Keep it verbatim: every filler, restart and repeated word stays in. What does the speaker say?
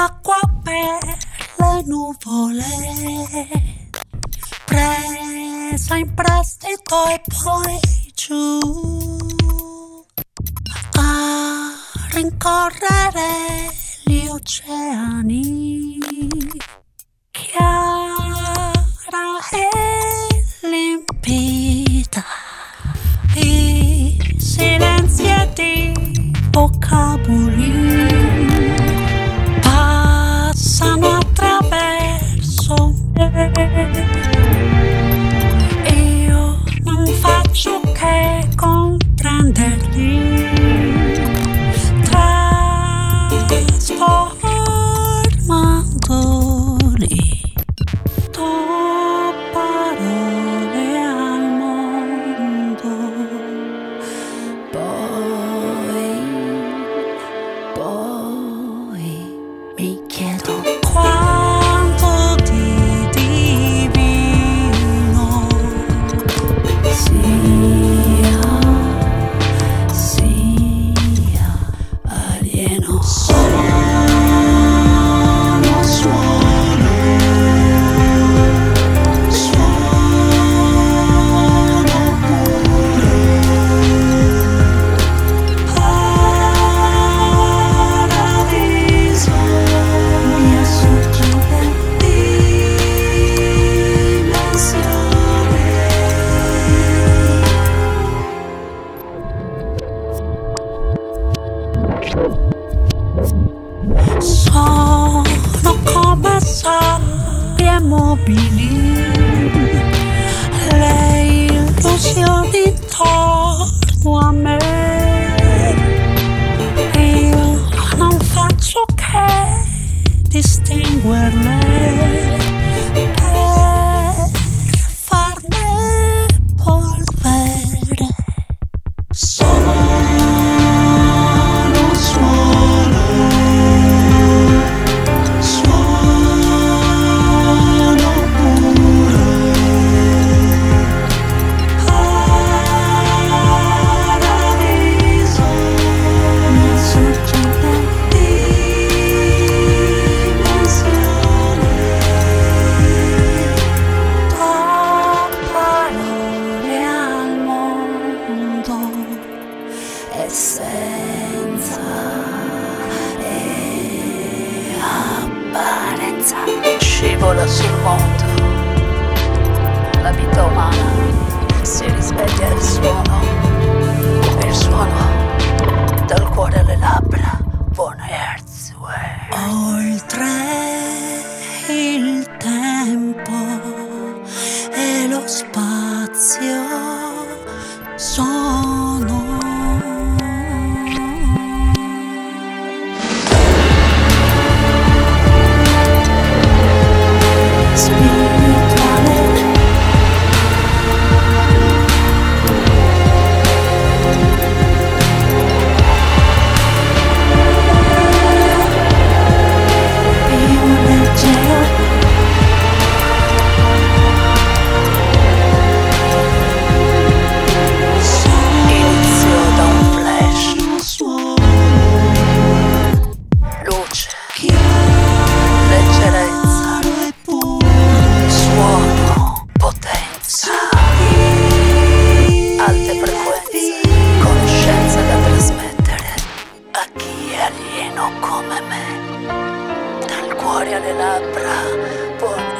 acqua per le nuvole, presa in prestito e poi giù a rincorrere gli oceani, chiara e limpida, i silenzi e i vocaboli passano attraverso me. Io non faccio che comprenderli, trasformandoli tu parole al mondo. Poi, poi mi chiedo quanto di divino sia, sia alieno. Suono, suono, suono pure. Paradiso, mia sorgente dimensione. Sono come sabbie mobili, le illusioni intorno a me. Io non faccio che distinguerle per farne polvere. Sono, suono, suono pure. Paradiso, mia sorgente dimensione. Do parole al mondo, essenza e apparenza. Scivola sul mondo, la vita umana si risveglia il suono, il suono dal cuore alle labbra. Von Herzweg. Oltre il tempo e lo spazio sono spirituale. Io leggero, inizio da un flash, luce, leggerezza, suono, potenza, alte frequenze, conoscenza da trasmettere a chi è alieno come me, dal cuore alle labbra. Von